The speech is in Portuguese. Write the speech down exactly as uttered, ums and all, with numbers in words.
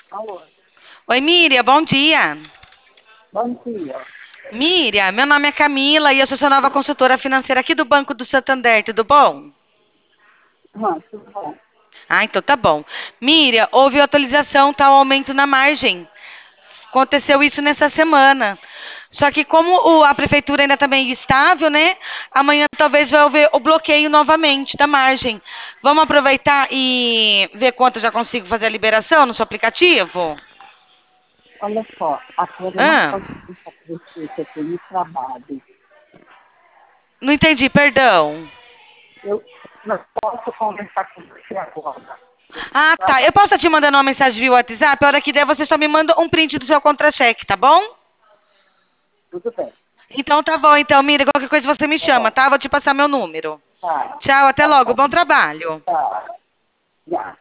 Alô, Oi, Miriam, bom dia. bom dia. Miriam, meu nome é Camila e eu sou sua nova consultora financeira aqui do Banco do Santander, tudo bom? Ah, tudo bom. Ah, então tá bom. Miriam, houve atualização, tá, um aumento na margem. Aconteceu isso nessa semana. Só que como o- a prefeitura ainda está meio estável, né? Amanhã talvez vai haver o bloqueio novamente da margem. Vamos aproveitar e ver quanto eu já consigo fazer a liberação no seu aplicativo? Olha só, agora eu não Ah, posso conversar com você, que eu tenho trabalho. não entendi, perdão. Eu não posso conversar com você agora. Eu tenho Ah, tá. Eu trabalho. posso te mandando uma mensagem via WhatsApp? A hora que der, você só me manda um print do seu contra-cheque, tá bom? Tudo bem. Então tá bom, então, Mira, qualquer coisa você me Tá chama, bom. tá? Vou te passar meu número. Tá. Tchau, até Tá logo. bom. Bom trabalho. Tá. Já.